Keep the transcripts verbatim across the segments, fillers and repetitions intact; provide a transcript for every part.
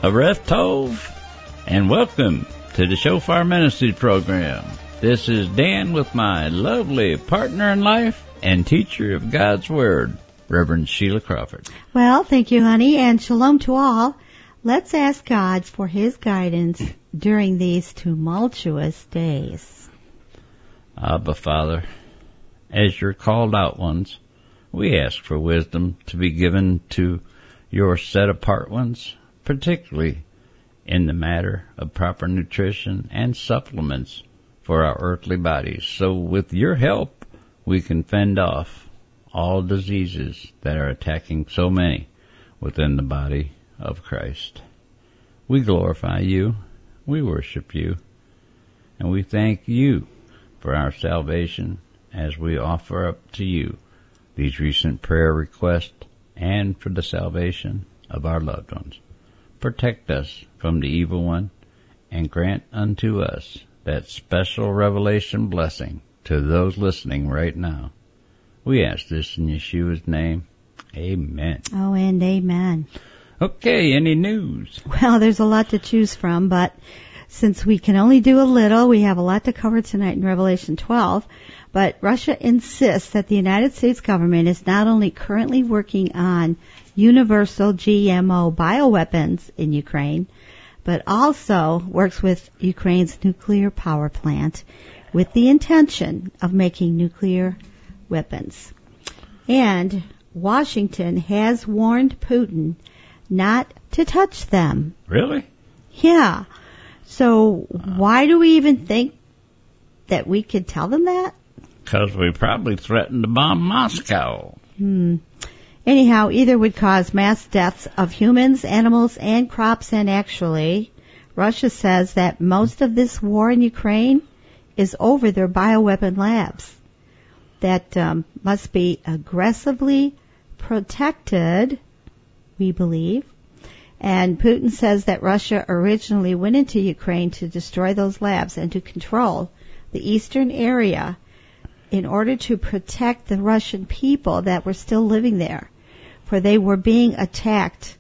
Aref Tov, and welcome to the Shofar Ministry program. This is Dan with my lovely partner in life and teacher of God's Word, Reverend Sheila Crawford. Well, thank you, honey, and shalom to all. Let's ask God for His guidance during these tumultuous days. Abba, Father, as your called out ones, we ask for wisdom to be given to your set-apart ones, particularly in the matter of proper nutrition and supplements for our earthly bodies. So with your help, we can fend off all diseases that are attacking so many within the body of Christ. We glorify you, we worship you, and we thank you for our salvation as we offer up to you these recent prayer requests and for the salvation of our loved ones. Protect us from the evil one and grant unto us that special revelation blessing to those listening right now. We ask this in Yeshua's name. Amen. Oh, and amen. Okay, any news? Well, there's a lot to choose from, but since we can only do a little, we have a lot to cover tonight in Revelation twelve. But Russia insists that the United States government is not only currently working on universal G M O bioweapons in Ukraine, but also works with Ukraine's nuclear power plant with the intention of making nuclear weapons. And Washington has warned Putin not to touch them. Really? Yeah. So why do we even think that we could tell them that? Because we probably threatened to bomb Moscow. Hmm. Anyhow, either would cause mass deaths of humans, animals, and crops, and actually, Russia says that most of this war in Ukraine is over their bioweapon labs that um, must be aggressively protected, we believe. And Putin says that Russia originally went into Ukraine to destroy those labs and to control the eastern area in order to protect the Russian people that were still living there, for they were being attacked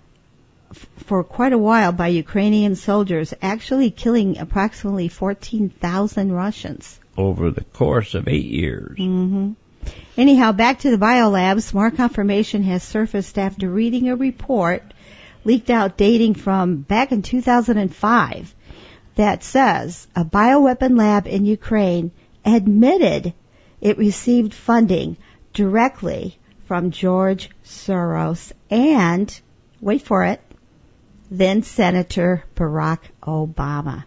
f- for quite a while by Ukrainian soldiers, actually killing approximately fourteen thousand Russians. Over the course of eight years. Mm-hmm. Anyhow, back to the biolabs, more confirmation has surfaced after reading a report leaked out dating from back in two thousand five that says a bioweapon lab in Ukraine admitted it received funding directly from George Soros and, wait for it, then Senator Barack Obama.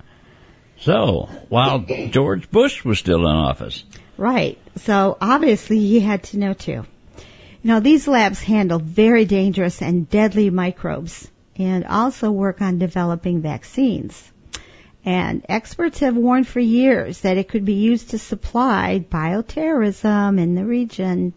So, while George Bush was still in office. Right. So, obviously, he had to know, too. Now, these labs handle very dangerous and deadly microbes and also work on developing vaccines. And experts have warned for years that it could be used to supply bioterrorism in the region.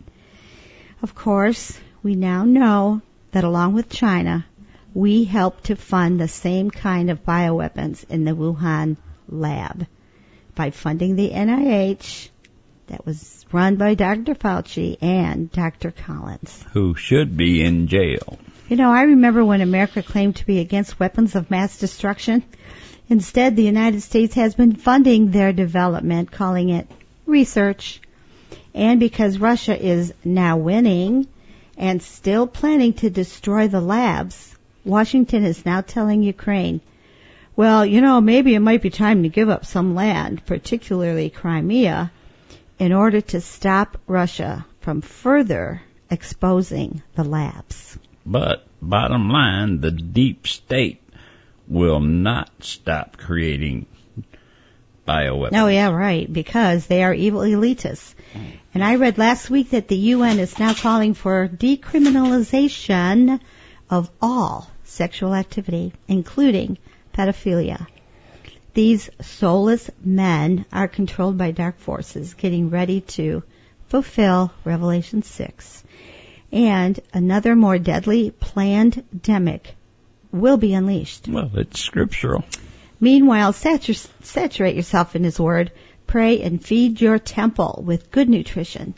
Of course, we now know that along with China, we helped to fund the same kind of bioweapons in the Wuhan lab by funding the N I H that was run by Doctor Fauci and Doctor Collins. Who should be in jail. You know, I remember when America claimed to be against weapons of mass destruction. Instead, the United States has been funding their development, calling it research. And because Russia is now winning and still planning to destroy the labs, Washington is now telling Ukraine, well, you know, maybe it might be time to give up some land, particularly Crimea, in order to stop Russia from further exposing the labs. But, bottom line, the deep state will not stop creating bioweapons. Oh, yeah, right, because they are evil elitists. And I read last week that the U N is now calling for decriminalization of all sexual activity, including pedophilia. These soulless men are controlled by dark forces getting ready to fulfill Revelation six. And another more deadly pandemic will be unleashed. Well, it's scriptural. Meanwhile, satur- saturate yourself in His Word, pray, and feed your temple with good nutrition.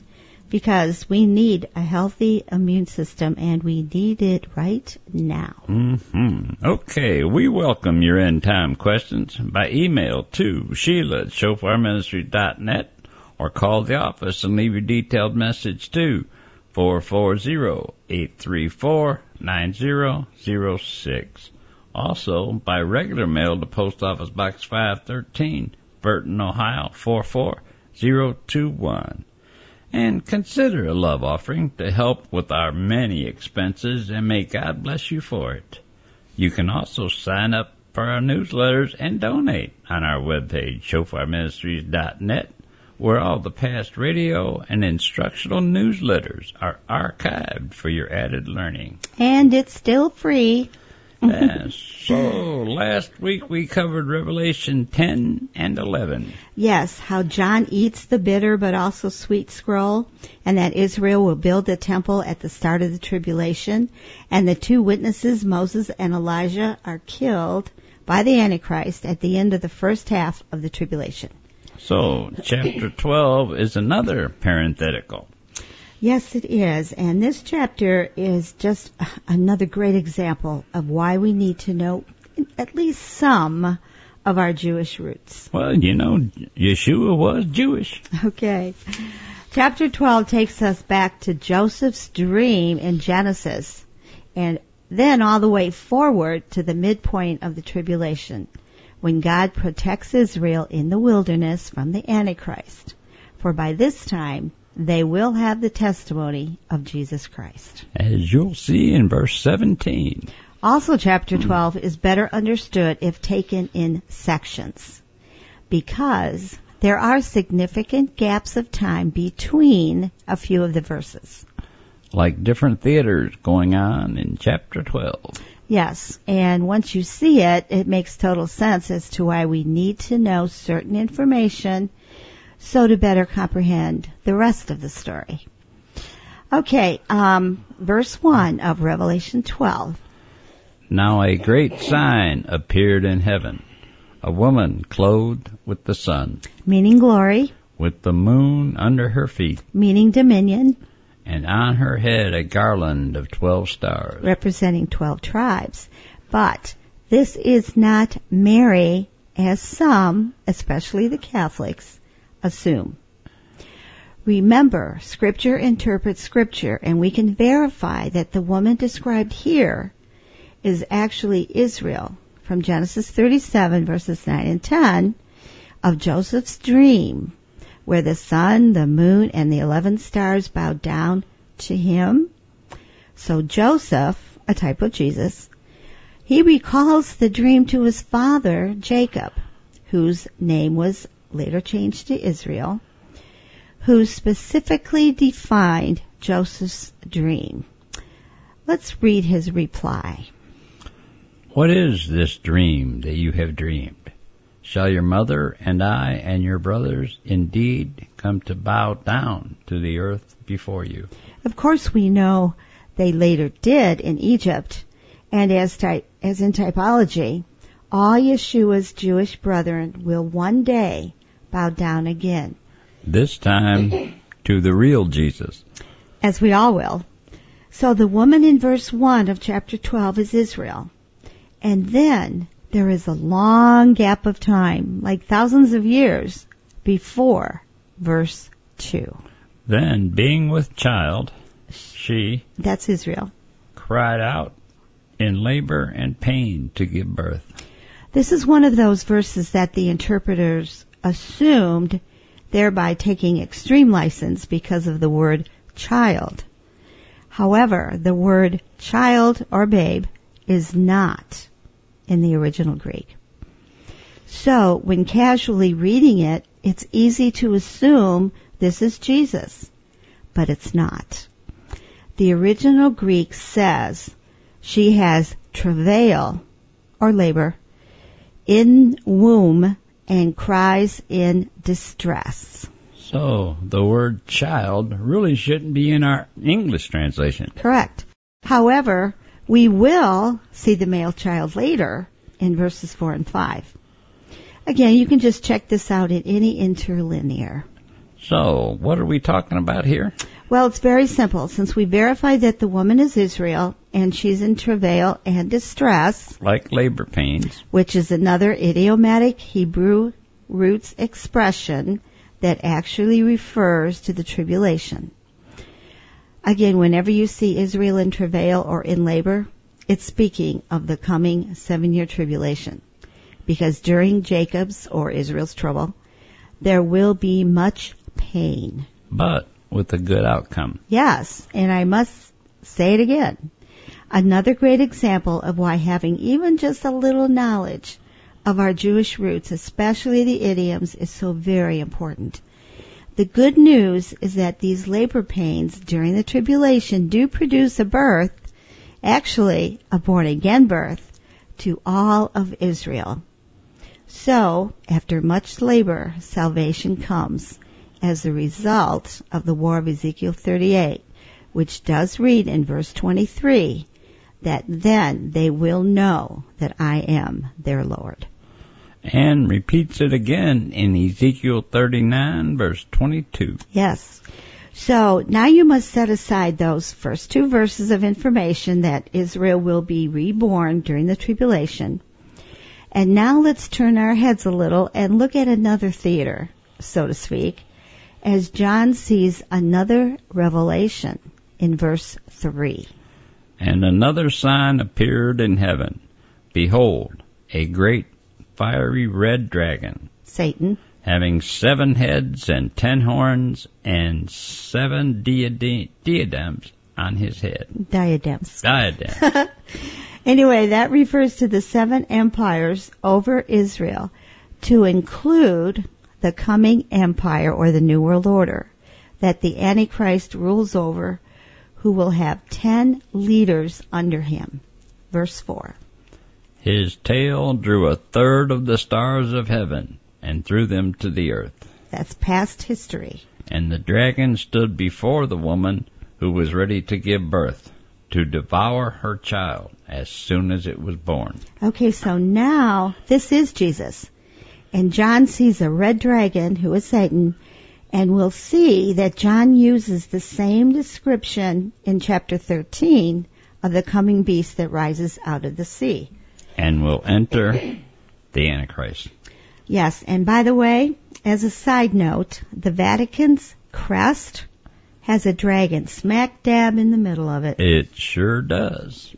because we need a healthy immune system, and we need it right now. Mm-hmm. Okay, we welcome your end-time questions by email to Sheila at shofar ministry dot net or call the office and leave your detailed message to four four zero, eight three four, nine zero zero six. Also, by regular mail to Post Office Box five thirteen, Burton, Ohio, four four zero two one. And consider a love offering to help with our many expenses, and may God bless you for it. You can also sign up for our newsletters and donate on our webpage, shofar ministries dot net, where all the past radio and instructional newsletters are archived for your added learning. And it's still free. Yes. So, last week we covered Revelation ten and eleven. Yes, how John eats the bitter but also sweet scroll, and that Israel will build the temple at the start of the tribulation, and the two witnesses, Moses and Elijah, are killed by the Antichrist at the end of the first half of the tribulation. So, chapter twelve is another parenthetical. Yes, it is. And this chapter is just another great example of why we need to know at least some of our Jewish roots. Well, you know, Yeshua was Jewish. Okay. Chapter twelve takes us back to Joseph's dream in Genesis, and then all the way forward to the midpoint of the tribulation, when God protects Israel in the wilderness from the Antichrist. For by this time, they will have the testimony of Jesus Christ. As you'll see in verse seventeen. Also, chapter twelve is better understood if taken in sections, because there are significant gaps of time between a few of the verses. Like different theaters going on in chapter twelve. Yes, and once you see it, it makes total sense as to why we need to know certain information so to better comprehend the rest of the story. Okay, um, verse one of Revelation twelve. Now a great sign appeared in heaven, a woman clothed with the sun, Meaning glory, with the moon under her feet, meaning dominion, and on her head a garland of twelve stars. representing twelve tribes. But this is not Mary, as some, especially the Catholics, assume. Remember, Scripture interprets Scripture, and we can verify that the woman described here is actually Israel from Genesis thirty-seven, verses nine and ten, of Joseph's dream, where the sun, the moon, and the eleven stars bowed down to him. So Joseph, a type of Jesus, he recalls the dream to his father, Jacob, whose name was later changed to Israel, who specifically defined Joseph's dream. Let's read his reply. What is this dream that you have dreamed? Shall your mother and I and your brothers indeed come to bow down to the earth before you? Of course, we know they later did in Egypt, and as, ty- as in typology, all Yeshua's Jewish brethren will one day bow down again. This time to the real Jesus. As we all will. So the woman in verse one of chapter twelve is Israel. And then there is a long gap of time, like thousands of years, before verse two. Then, being with child, she, that's Israel, cried out in labor and pain to give birth. This is one of those verses that the interpreters assumed, thereby taking extreme license because of the word child. However, the word child or babe is not in the original Greek. So, when casually reading it, it's easy to assume this is Jesus, but it's not. The original Greek says she has travail or labor in womb and cries in distress. So, the word child really shouldn't be in our English translation. Correct. However, we will see the male child later in verses four and five. Again, you can just check this out in any interlinear. So, what are we talking about here? Well, it's very simple. Since we verified that the woman is Israel and she's in travail and distress, Like labor pains. which is another idiomatic Hebrew roots expression that actually refers to the tribulation. Again, whenever you see Israel in travail or in labor, it's speaking of the coming seven-year tribulation. Because during Jacob's or Israel's trouble, there will be much pain. But with a good outcome. Yes, and I must say it again. Another great example of why having even just a little knowledge of our Jewish roots, especially the idioms, is so very important. The good news is that these labor pains during the tribulation do produce a birth, actually a born-again birth, to all of Israel. So, after much labor, salvation comes as a result of the war of Ezekiel thirty-eight, which does read in verse twenty-three, that then they will know that I am their Lord. And repeats it again in Ezekiel thirty-nine, verse twenty-two. Yes. So now you must set aside those first two verses of information that Israel will be reborn during the tribulation. And now let's turn our heads a little and look at another theater, so to speak, as John sees another revelation in verse three. And another sign appeared in heaven. Behold, a great fiery red dragon, Satan. having seven heads and ten horns and seven diade- diadems on his head. Diadems. Diadems. Anyway, that refers to the seven empires over Israel, to include the coming empire or the New World Order that the Antichrist rules over, who will have ten leaders under him. Verse four. His tail drew a third of the stars of heaven and threw them to the earth. That's past history. And the dragon stood before the woman who was ready to give birth, to devour her child as soon as it was born. Okay, so now this is Jesus. And John sees a red dragon, who is Satan, and we'll see that John uses the same description in chapter thirteen of the coming beast that rises out of the sea. And will enter the Antichrist. Yes, and by the way, as a side note, the Vatican's crest has a dragon smack dab in the middle of it. It sure does.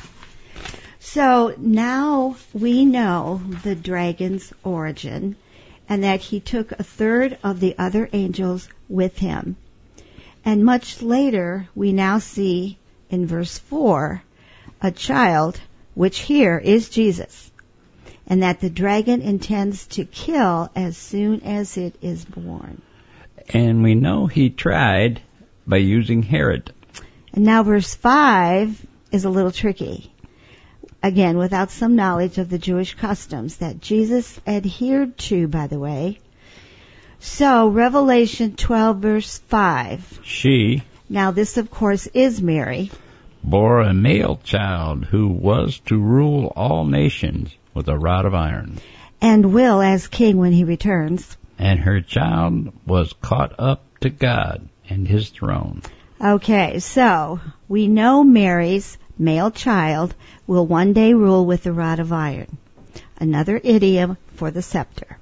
So now we know the dragon's origin, and that he took a third of the other angels with him. And much later, we now see in verse four, a child, which here is Jesus, and that the dragon intends to kill as soon as it is born. And we know he tried by using Herod. And now verse five is a little tricky. Again, without some knowledge of the Jewish customs that Jesus adhered to, by the way. So, Revelation twelve, verse five. She, Now this, of course, is Mary. bore a male child who was to rule all nations with a rod of iron. And will as king when he returns. And her child was caught up to God and his throne. Okay, so we know Mary's male child will one day rule with the rod of iron. Another idiom for the scepter.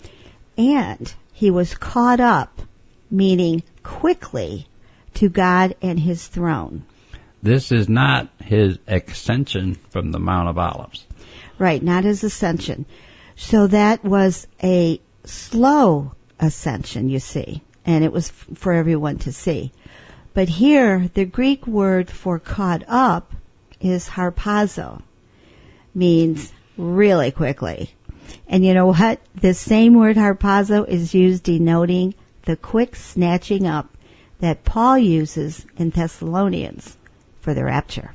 And he was caught up, meaning quickly, to God and his throne. This is not his ascension from the Mount of Olives. Right, not his ascension. So that was a slow ascension, you see, and it was f- for everyone to see. But here, the Greek word for caught up is harpazo, means really quickly. And you know what? The same word harpazo is used denoting the quick snatching up that Paul uses in Thessalonians for the rapture.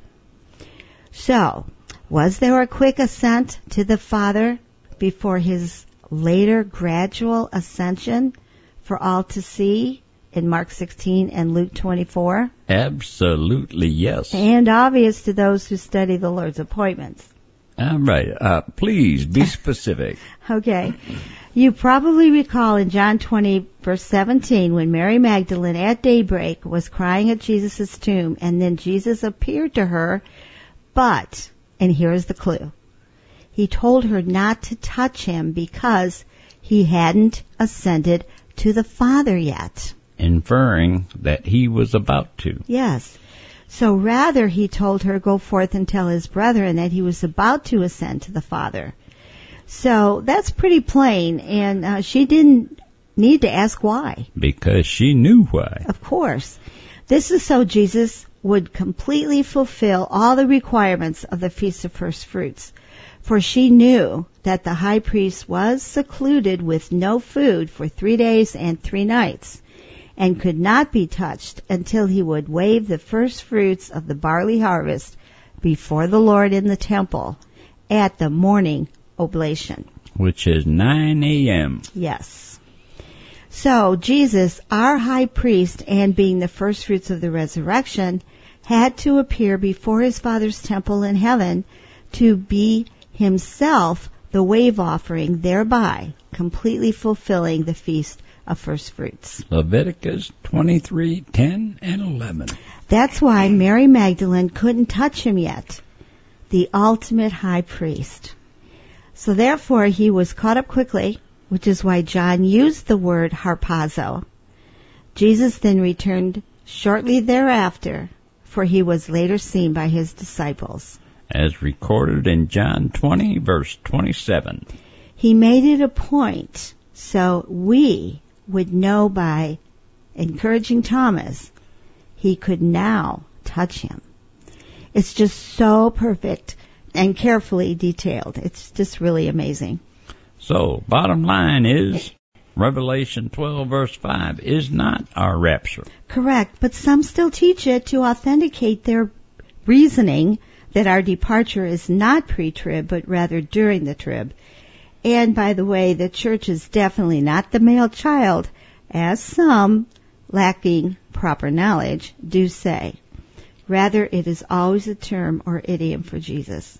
So, was there a quick ascent to the Father before his later gradual ascension for all to see in Mark sixteen and Luke twenty-four? Absolutely, yes. And obvious to those who study the Lord's appointments. All right. Uh, please be specific. Okay. You probably recall in John twenty, verse seventeen, when Mary Magdalene at daybreak was crying at Jesus' tomb, and then Jesus appeared to her, but, and here's the clue, he told her not to touch him because he hadn't ascended to the Father yet. Inferring that he was about to. Yes. So rather he told her, go forth and tell his brethren that he was about to ascend to the Father. So that's pretty plain, and uh, she didn't need to ask why. Because she knew why. Of course. This is so Jesus would completely fulfill all the requirements of the Feast of First Fruits. For she knew that the high priest was secluded with no food for three days and three nights, and could not be touched until he would wave the first fruits of the barley harvest before the Lord in the temple at the morning oblation. Which is nine a.m. Yes. So Jesus, our high priest, and being the first fruits of the resurrection, had to appear before his Father's temple in heaven to be himself the wave offering, thereby completely fulfilling the Feast of First Fruits. Leviticus twenty-three, ten and eleven. That's why Mary Magdalene couldn't touch him yet, the ultimate high priest. So therefore he was caught up quickly, which is why John used the word harpazo. Jesus then returned shortly thereafter, for he was later seen by his disciples. As recorded in John twenty, verse twenty-seven. He made it a point so we would know by encouraging Thomas he could now touch him. It's just so perfect and carefully detailed. It's just really amazing. So, bottom line is, Revelation twelve, verse five is not our rapture. Correct, but some still teach it to authenticate their reasoning that our departure is not pre-trib, but rather during the trib. And by the way, the church is definitely not the male child, as some, lacking proper knowledge, do say. Rather, it is always a term or idiom for Jesus.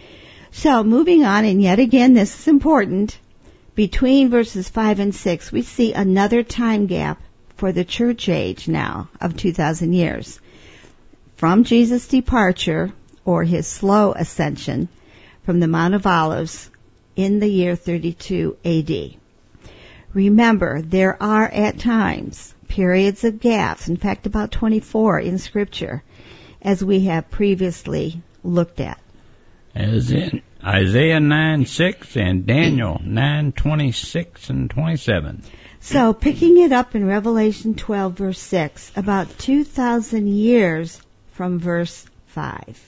So, moving on, and yet again, this is important, between verses five and six, we see another time gap for the church age now of two thousand years. From Jesus' departure, or his slow ascension, from the Mount of Olives in the year thirty-two A D. Remember, there are at times periods of gaps, in fact about twenty-four in Scripture, as we have previously looked at. As in Isaiah nine six and Daniel nine twenty-six and twenty-seven. So, picking it up in Revelation twelve, verse six, about two thousand years from verse five.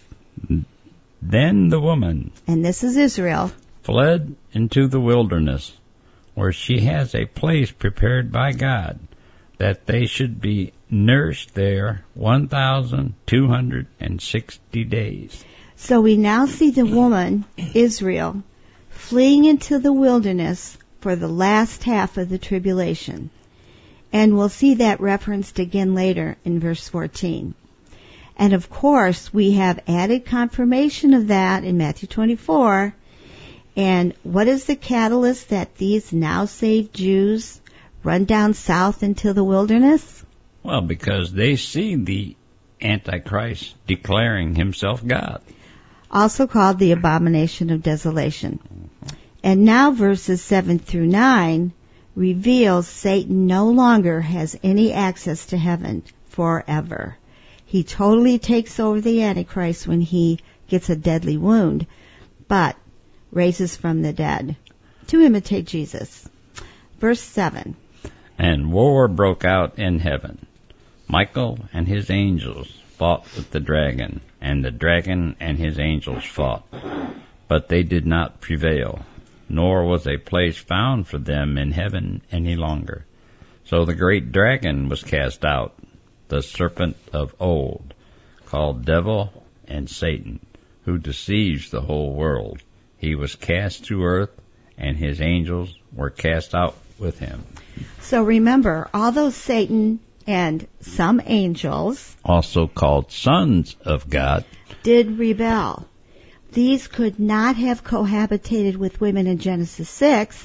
Then the woman, and this is Israel, fled into the wilderness, where she has a place prepared by God, that they should be nursed there one thousand two hundred sixty days. So we now see the woman, Israel, fleeing into the wilderness for the last half of the tribulation. And we'll see that referenced again later in verse fourteen. And of course, we have added confirmation of that in Matthew twenty-four. And what is the catalyst that these now saved Jews run down south into the wilderness? Well, because they see the Antichrist declaring himself God. Also called the abomination of desolation. And now verses seven through nine reveals Satan no longer has any access to heaven forever. He totally takes over the Antichrist when he gets a deadly wound, but raises from the dead to imitate Jesus. Verse seven. And war broke out in heaven. Michael and his angels fought with the dragon, and the dragon and his angels fought. But they did not prevail, nor was a place found for them in heaven any longer. So the great dragon was cast out, the serpent of old, called Devil and Satan, who deceives the whole world. He was cast to earth, and his angels were cast out with him. So remember, although Satan and some angels, also called sons of God, did rebel, these could not have cohabitated with women in Genesis six,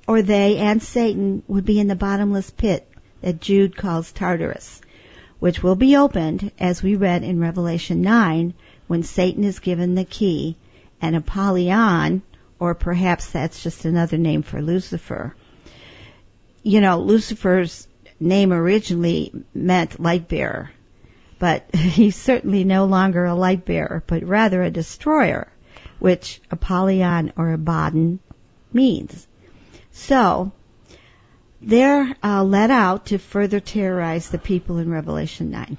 or they and Satan would be in the bottomless pit that Jude calls Tartarus, which will be opened, as we read in Revelation nine, when Satan is given the key, and Apollyon, or perhaps that's just another name for Lucifer. You know, Lucifer's name originally meant light bearer, but he's certainly no longer a light bearer, but rather a destroyer, which Apollyon or Abaddon means. So, they're uh, let out to further terrorize the people in Revelation nine.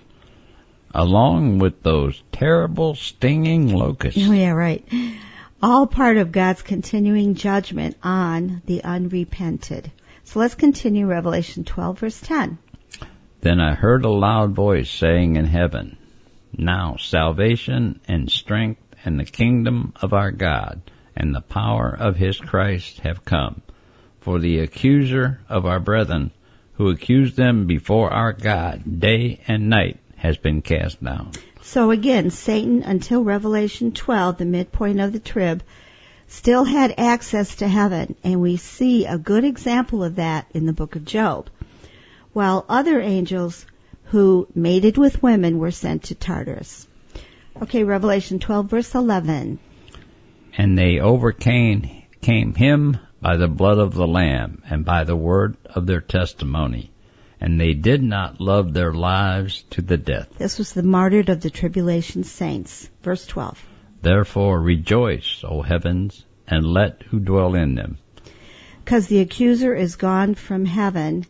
Along with those terrible stinging locusts. Oh, yeah, right. All part of God's continuing judgment on the unrepented. So let's continue Revelation twelve, verse ten. Then I heard a loud voice saying in heaven, Now salvation and strength and the kingdom of our God and the power of his Christ have come. For the accuser of our brethren, who accused them before our God day and night, has been cast down. So again, Satan, until Revelation twelve, the midpoint of the trib, still had access to heaven, and we see a good example of that in the book of Job, while other angels who mated with women were sent to Tartarus. Okay, Revelation twelve, verse eleven. And they overcame came him by the blood of the Lamb and by the word of their testimony, and they did not love their lives to the death. This was the martyred of the tribulation saints. Verse twelve. Therefore rejoice, O heavens, and let who dwell in them. Because the accuser is gone from heaven,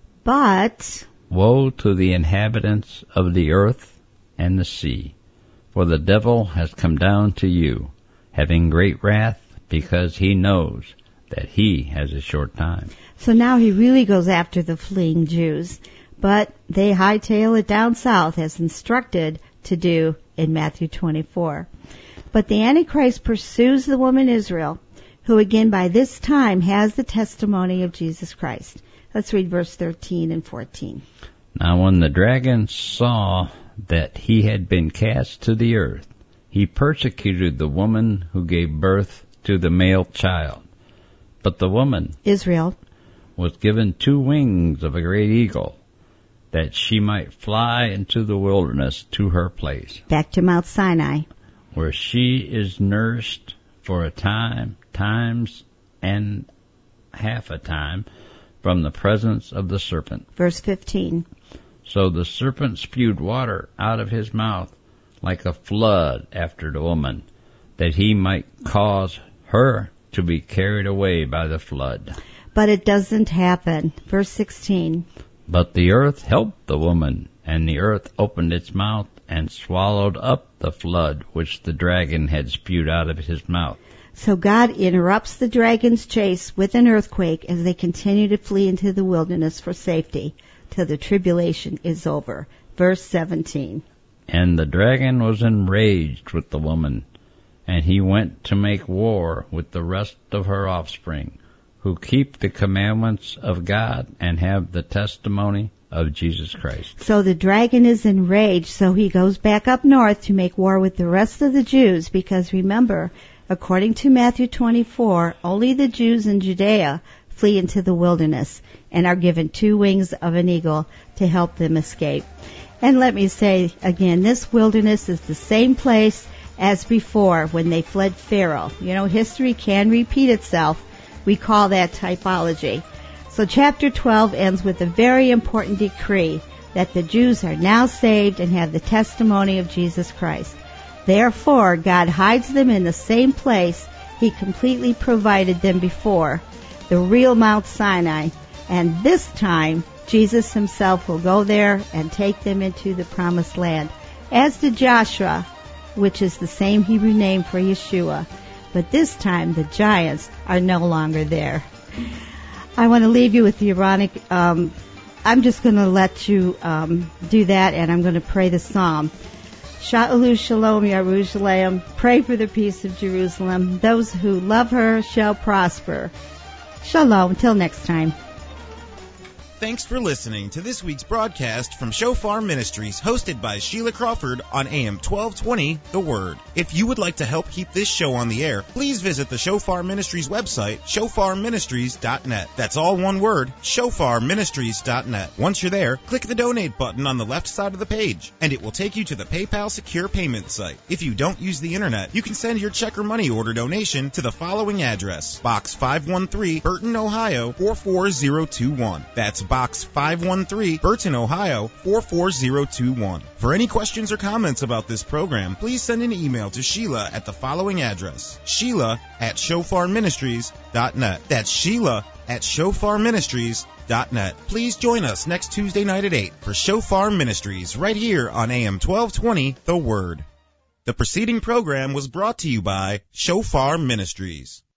but... Woe to the inhabitants of the earth and the sea, for the devil has come down to you, having great wrath, because he knows that he has a short time. So now he really goes after the fleeing Jews, but they hightail it down south as instructed to do in Matthew twenty-four. But the Antichrist pursues the woman Israel, who again by this time has the testimony of Jesus Christ. Let's read verse thirteen and fourteen. Now when the dragon saw that he had been cast to the earth, he persecuted the woman who gave birth to the male child. But the woman, Israel, was given two wings of a great eagle, that she might fly into the wilderness to her place. Back to Mount Sinai. Where she is nursed for a time, times and half a time, from the presence of the serpent. Verse fifteen. So the serpent spewed water out of his mouth like a flood after the woman, that he might cause her to be carried away by the flood. But it doesn't happen. Verse sixteen. But the earth helped the woman, and the earth opened its mouth and swallowed up the flood which the dragon had spewed out of his mouth. So God interrupts the dragon's chase with an earthquake as they continue to flee into the wilderness for safety till the tribulation is over. Verse seventeen. And the dragon was enraged with the woman, and he went to make war with the rest of her offspring, who keep the commandments of God and have the testimony of Jesus Christ. So the dragon is enraged, so he goes back up north to make war with the rest of the Jews, because remember, according to Matthew twenty-four, only the Jews in Judea flee into the wilderness and are given two wings of an eagle to help them escape. And let me say again, this wilderness is the same place as before when they fled Pharaoh. You know, history can repeat itself. We call that typology. So chapter twelve ends with a very important decree that the Jews are now saved and have the testimony of Jesus Christ. Therefore, God hides them in the same place He completely provided them before, the real Mount Sinai. And this time, Jesus Himself will go there and take them into the promised land, as did Joshua, which is the same Hebrew name for Yeshua. But this time, the giants are no longer there. I want to leave you with the Aaronic. Um, I'm just going to let you um, do that, and I'm going to pray the psalm. Sha'alu Shalom Yerushalayim. Pray for the peace of Jerusalem. Those who love her shall prosper. Shalom. Till next time. Thanks for listening to this week's broadcast from Shofar Ministries, hosted by Sheila Crawford on A M twelve twenty, The Word. If you would like to help keep this show on the air, please visit the Shofar Ministries website, shofar ministries dot net. That's all one word, shofar ministries dot net. Once you're there, click the donate button on the left side of the page, and it will take you to the PayPal secure payment site. If you don't use the internet, you can send your check or money order donation to the following address: Box five one three, Burton, Ohio four four zero two one. That's Box five one three, Burton, Ohio four four zero two one. For any questions or comments about this program, please send an email to Sheila at the following address: Sheila at shofar ministries dot net. That's Sheila at shofar ministries dot net. Please join us next Tuesday night at eight for Shofar Ministries right here on A M twelve twenty, The Word. The preceding program was brought to you by Shofar Ministries.